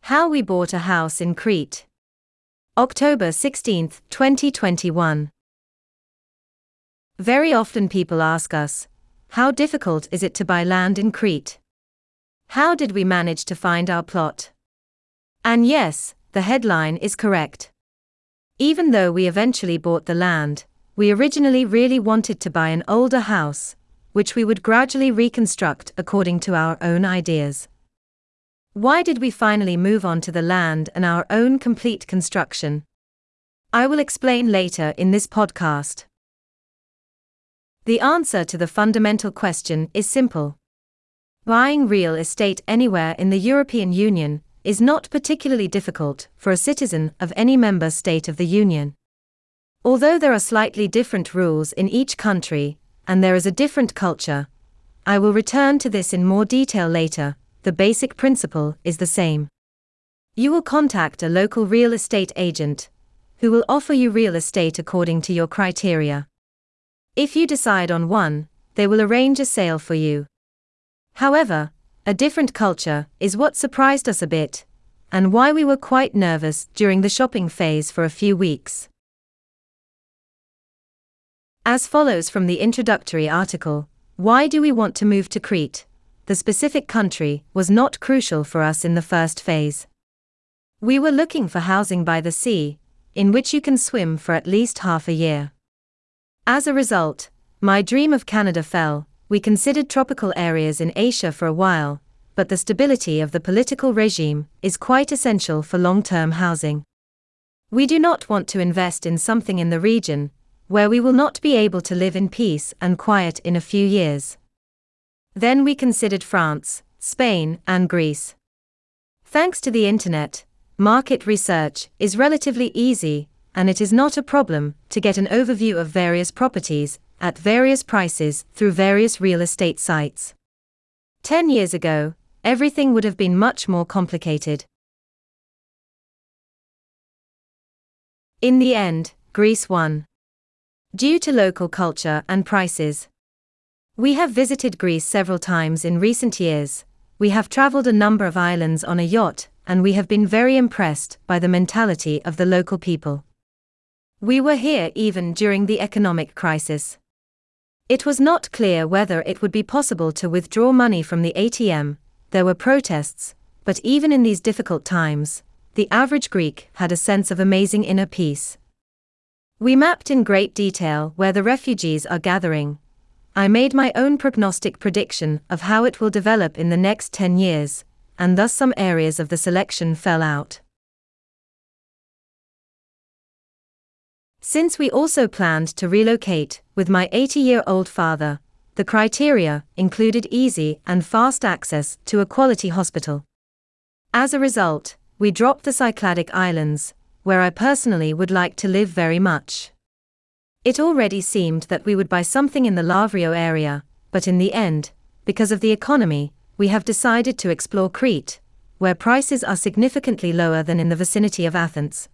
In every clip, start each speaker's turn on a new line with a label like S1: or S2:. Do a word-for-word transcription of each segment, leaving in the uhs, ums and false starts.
S1: How we bought a house in Crete. October sixteenth, twenty twenty-one. Very often people ask us, how difficult is it to buy land in Crete? How did we manage to find our plot? And yes, the headline is correct. Even though we eventually bought the land, we originally really wanted to buy an older house, which we would gradually reconstruct according to our own ideas. Why did we finally move on to the land and our own complete construction? I will explain later in this podcast. The answer to the fundamental question is simple. Buying real estate anywhere in the European Union is not particularly difficult for a citizen of any member state of the Union. Although there are slightly different rules in each country, and there is a different culture, I will return to this in more detail later. The basic principle is the same. You will contact a local real estate agent, who will offer you real estate according to your criteria. If you decide on one, they will arrange a sale for you. However, a different culture is what surprised us a bit, and why we were quite nervous during the shopping phase for a few weeks. As follows from the introductory article, why do we want to move to Crete? The specific country was not crucial for us in the first phase. We were looking for housing by the sea, in which you can swim for at least half a year. As a result, my dream of Canada fell. We considered tropical areas in Asia for a while, but the stability of the political regime is quite essential for long-term housing. We do not want to invest in something in the region, where we will not be able to live in peace and quiet in a few years. Then we considered France, Spain, and Greece. Thanks to the internet, market research is relatively easy, and it is not a problem to get an overview of various properties at various prices through various real estate sites. Ten years ago, everything would have been much more complicated. In the end, Greece won. Due to local culture and prices. We have visited Greece several times in recent years, we have traveled a number of islands on a yacht, and we have been very impressed by the mentality of the local people. We were here even during the economic crisis. It was not clear whether it would be possible to withdraw money from the A T M, there were protests, but even in these difficult times, the average Greek had a sense of amazing inner peace. We mapped in great detail where the refugees are gathering. I made my own prognostic prediction of how it will develop in the next ten years, and thus some areas of the selection fell out. Since we also planned to relocate with my eighty-year-old father, the criteria included easy and fast access to a quality hospital. As a result, we dropped the Cycladic Islands, where I personally would like to live very much. It already seemed that we would buy something in the Lavrio area, but in the end, because of the economy, we have decided to explore Crete, where prices are significantly lower than in the vicinity of Athens.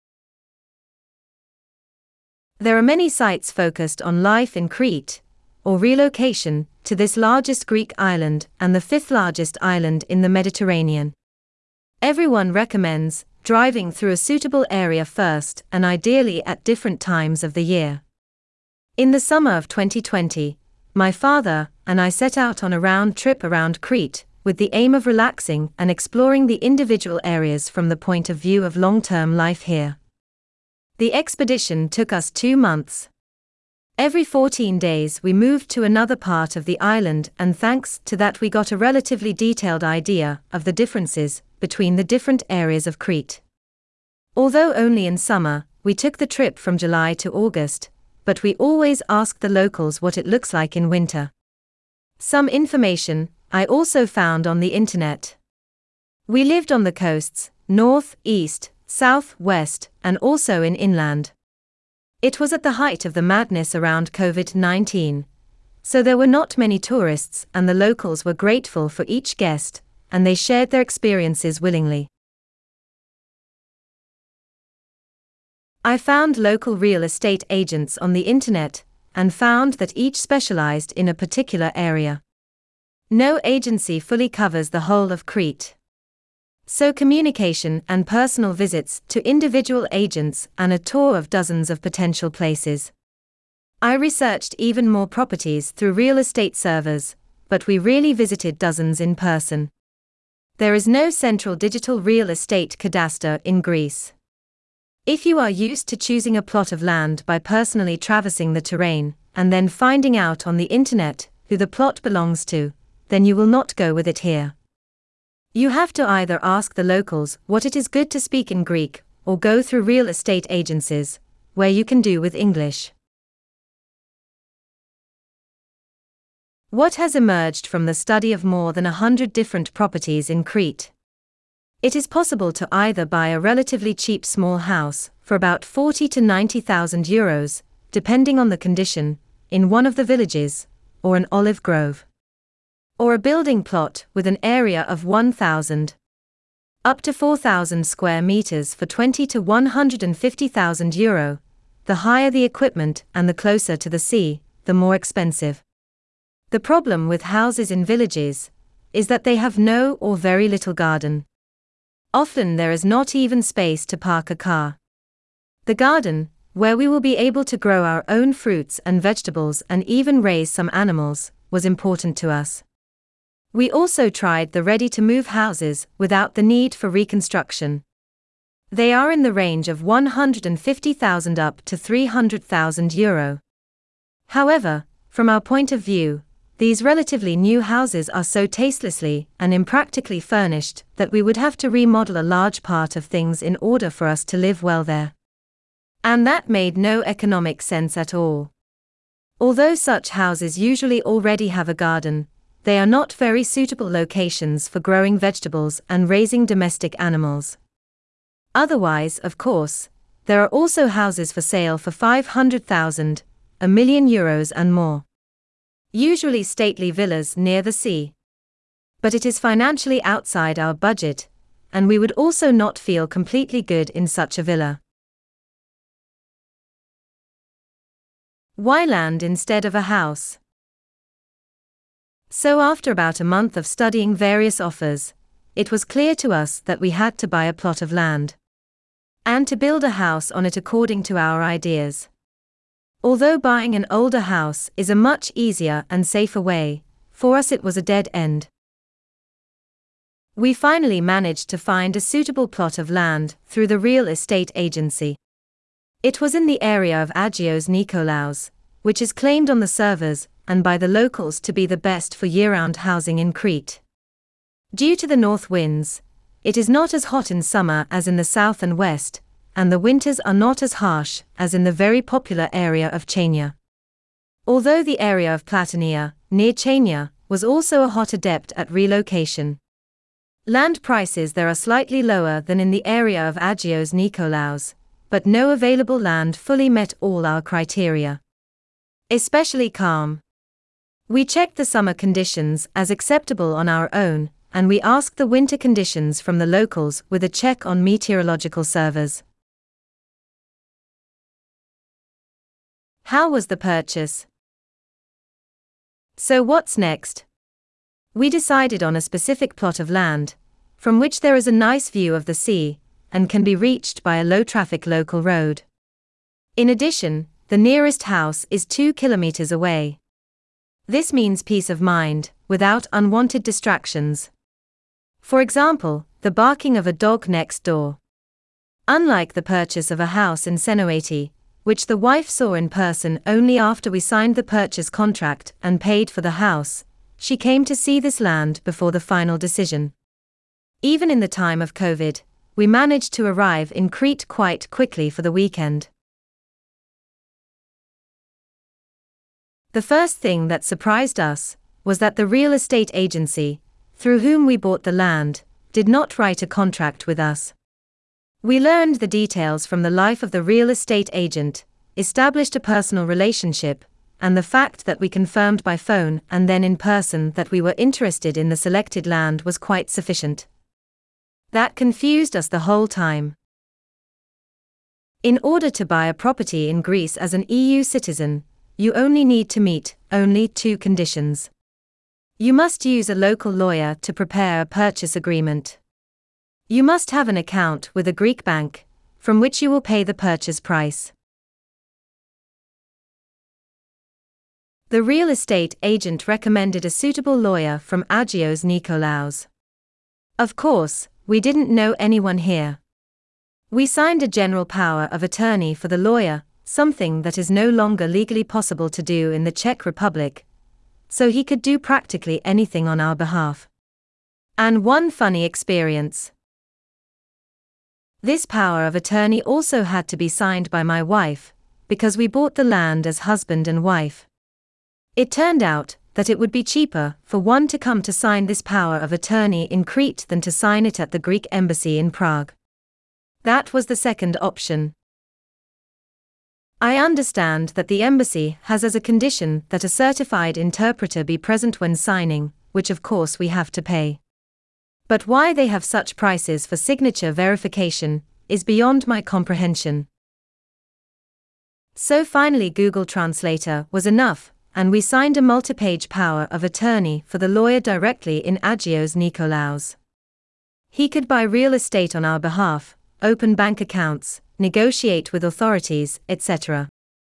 S1: There are many sites focused on life in Crete, or relocation to this largest Greek island and the fifth largest island in the Mediterranean. Everyone recommends driving through a suitable area first and ideally at different times of the year. In the summer of twenty twenty, my father and I set out on a round trip around Crete with the aim of relaxing and exploring the individual areas from the point of view of long-term life here. The expedition took us two months. Every fourteen days we moved to another part of the island, and thanks to that we got a relatively detailed idea of the differences between the different areas of Crete. Although only in summer, we took the trip from July to August, but we always asked the locals what it looks like in winter. Some information I also found on the internet. We lived on the coasts, north, east, south, west, and also in inland. It was at the height of the madness around COVID nineteen, so there were not many tourists, and the locals were grateful for each guest, and they shared their experiences willingly. I found local real estate agents on the internet, and found that each specialized in a particular area. No agency fully covers the whole of Crete. So communication and personal visits to individual agents and a tour of dozens of potential places. I researched even more properties through real estate servers, but we really visited dozens in person. There is no central digital real estate cadastre in Greece. If you are used to choosing a plot of land by personally traversing the terrain, and then finding out on the internet who the plot belongs to, then you will not go with it here. You have to either ask the locals what it is good to speak in Greek, or go through real estate agencies, where you can do with English. What has emerged from the study of more than a hundred different properties in Crete? It is possible to either buy a relatively cheap small house, for about forty to ninety thousand euros, depending on the condition, in one of the villages, or an olive grove. Or a building plot with an area of one thousand up to four thousand square meters for twenty to one hundred fifty thousand euro. The higher the equipment and the closer to the sea, the more expensive. The problem with houses in villages is that they have no or very little garden. Often there is not even space to park a car. The garden, where we will be able to grow our own fruits and vegetables and even raise some animals, was important to us. We also tried the ready-to-move houses without the need for reconstruction. They are in the range of one hundred fifty thousand up to three hundred thousand euro. However, from our point of view, these relatively new houses are so tastelessly and impractically furnished that we would have to remodel a large part of things in order for us to live well there. And that made no economic sense at all. Although such houses usually already have a garden, they are not very suitable locations for growing vegetables and raising domestic animals. Otherwise, of course, there are also houses for sale for five hundred thousand, a million euros and more. Usually stately villas near the sea. But it is financially outside our budget, and we would also not feel completely good in such a villa. Why land instead of a house? So after about a month of studying various offers, it was clear to us that we had to buy a plot of land. And to build a house on it according to our ideas. Although buying an older house is a much easier and safer way, for us it was a dead end. We finally managed to find a suitable plot of land through the real estate agency. It was in the area of Agios Nikolaos, which is claimed on the servers and by the locals to be the best for year-round housing in Crete. Due to the north winds, it is not as hot in summer as in the south and west, and the winters are not as harsh as in the very popular area of Chania. Although the area of Platonia, near Chania, was also a hot adept at relocation. Land prices there are slightly lower than in the area of Agios Nikolaos, but no available land fully met all our criteria. Especially calm. We checked the summer conditions as acceptable on our own, and we asked the winter conditions from the locals with a check on meteorological servers. How was the purchase? So what's next? We decided on a specific plot of land, from which there is a nice view of the sea, and can be reached by a low-traffic local road. In addition, the nearest house is two kilometers away. This means peace of mind, without unwanted distractions. For example, the barking of a dog next door. Unlike the purchase of a house in Senoeti, which the wife saw in person only after we signed the purchase contract and paid for the house, she came to see this land before the final decision. Even in the time of COVID, we managed to arrive in Crete quite quickly for the weekend. The first thing that surprised us was that the real estate agency, through whom we bought the land, did not write a contract with us. We learned the details from the life of the real estate agent, established a personal relationship, and the fact that we confirmed by phone and then in person that we were interested in the selected land was quite sufficient. That confused us the whole time. In order to buy a property in Greece as an E U citizen, you only need to meet only two conditions. You must use a local lawyer to prepare a purchase agreement. You must have an account with a Greek bank, from which you will pay the purchase price. The real estate agent recommended a suitable lawyer from Agios Nikolaos. Of course, we didn't know anyone here. We signed a general power of attorney for the lawyer, something that is no longer legally possible to do in the Czech Republic, so he could do practically anything on our behalf. And one funny experience. This power of attorney also had to be signed by my wife, because we bought the land as husband and wife. It turned out that it would be cheaper for one to come to sign this power of attorney in Crete than to sign it at the Greek embassy in Prague. That was the second option. I understand that the embassy has as a condition that a certified interpreter be present when signing, which of course we have to pay. But why they have such prices for signature verification is beyond my comprehension. So finally Google Translator was enough, and we signed a multi-page power of attorney for the lawyer directly in Agios Nikolaos. He could buy real estate on our behalf, open bank accounts, negotiate with authorities, et cetera.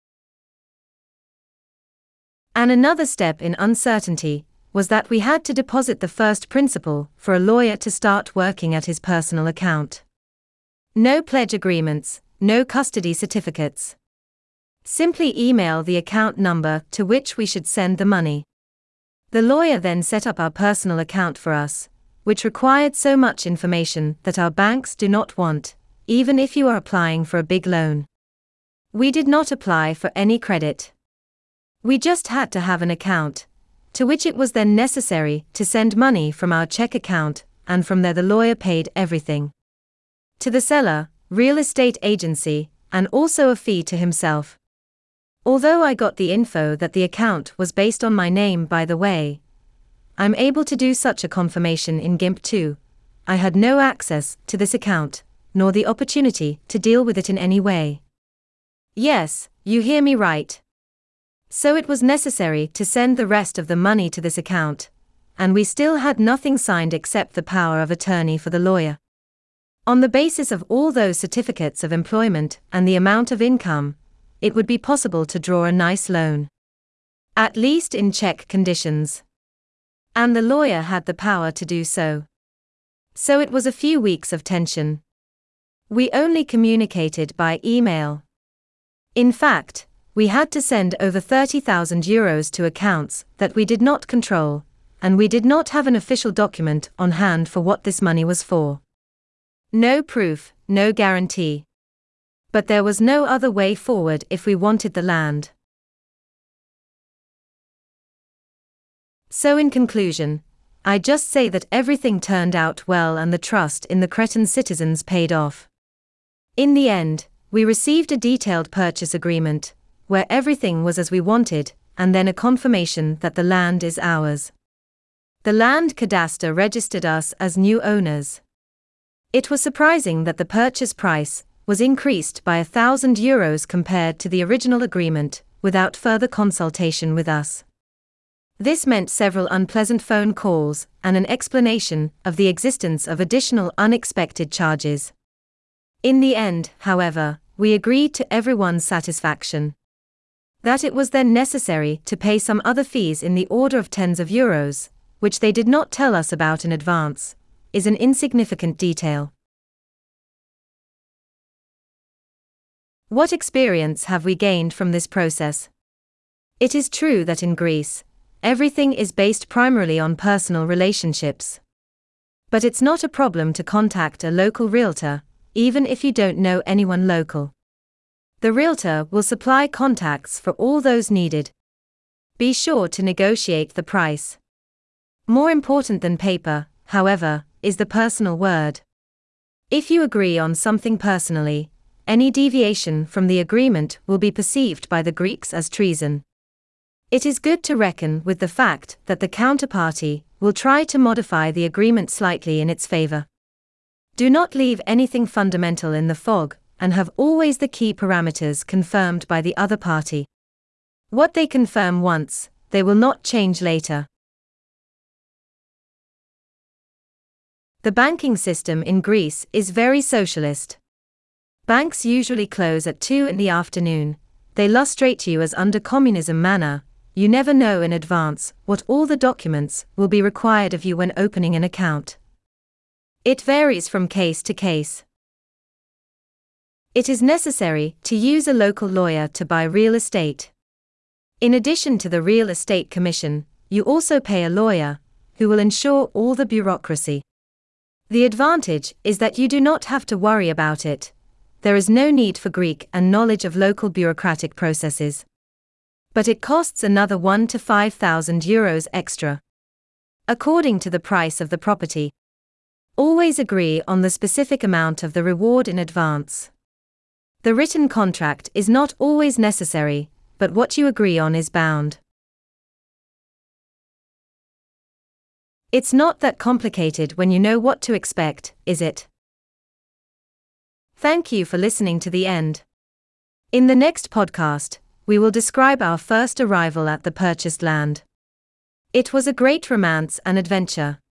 S1: And another step in uncertainty was that we had to deposit the first principal for a lawyer to start working at his personal account. No pledge agreements, no custody certificates. Simply email the account number to which we should send the money. The lawyer then set up our personal account for us, which required so much information that our banks do not want, even if you are applying for a big loan. We did not apply for any credit. We just had to have an account, to which it was then necessary to send money from our Czech account, and from there the lawyer paid everything. To the seller, real estate agency, and also a fee to himself. Although I got the info that the account was based on my name, by the way, I'm able to do such a confirmation in GIMP too. I had no access to this account, nor the opportunity to deal with it in any way. Yes, you hear me right. So it was necessary to send the rest of the money to this account, and we still had nothing signed except the power of attorney for the lawyer. On the basis of all those certificates of employment and the amount of income, it would be possible to draw a nice loan. At least in Czech conditions. And the lawyer had the power to do so. So it was a few weeks of tension. We only communicated by email. In fact, we had to send over thirty thousand euros to accounts that we did not control, and we did not have an official document on hand for what this money was for. No proof, no guarantee. But there was no other way forward if we wanted the land. So in conclusion, I just say that everything turned out well and the trust in the Cretan citizens paid off. In the end, we received a detailed purchase agreement, where everything was as we wanted, and then a confirmation that the land is ours. The land cadastre registered us as new owners. It was surprising that the purchase price was increased by a thousand euros compared to the original agreement, without further consultation with us. This meant several unpleasant phone calls and an explanation of the existence of additional unexpected charges. In the end, however, we agreed to everyone's satisfaction. That it was then necessary to pay some other fees in the order of tens of euros, which they did not tell us about in advance, is an insignificant detail. What experience have we gained from this process? It is true that in Greece, everything is based primarily on personal relationships. But it's not a problem to contact a local realtor, even if you don't know anyone local. The realtor will supply contacts for all those needed. Be sure to negotiate the price. More important than paper, however, is the personal word. If you agree on something personally, any deviation from the agreement will be perceived by the Greeks as treason. It is good to reckon with the fact that the counterparty will try to modify the agreement slightly in its favor. Do not leave anything fundamental in the fog, and have always the key parameters confirmed by the other party. What they confirm once, they will not change later. The banking system in Greece is very socialist. Banks usually close at two in the afternoon. They lustrate you as under communism manner. You never know in advance what all the documents will be required of you when opening an account. It varies from case to case. It is necessary to use a local lawyer to buy real estate. In addition to the real estate commission, you also pay a lawyer, who will ensure all the bureaucracy. The advantage is that you do not have to worry about it. There is no need for Greek and knowledge of local bureaucratic processes. But it costs another one to five thousand euros extra, according to the price of the property. Always agree on the specific amount of the reward in advance. The written contract is not always necessary, but what you agree on is bound. It's not that complicated when you know what to expect, is it? Thank you for listening to the end. In the next podcast, we will describe our first arrival at the purchased land. It was a great romance and adventure.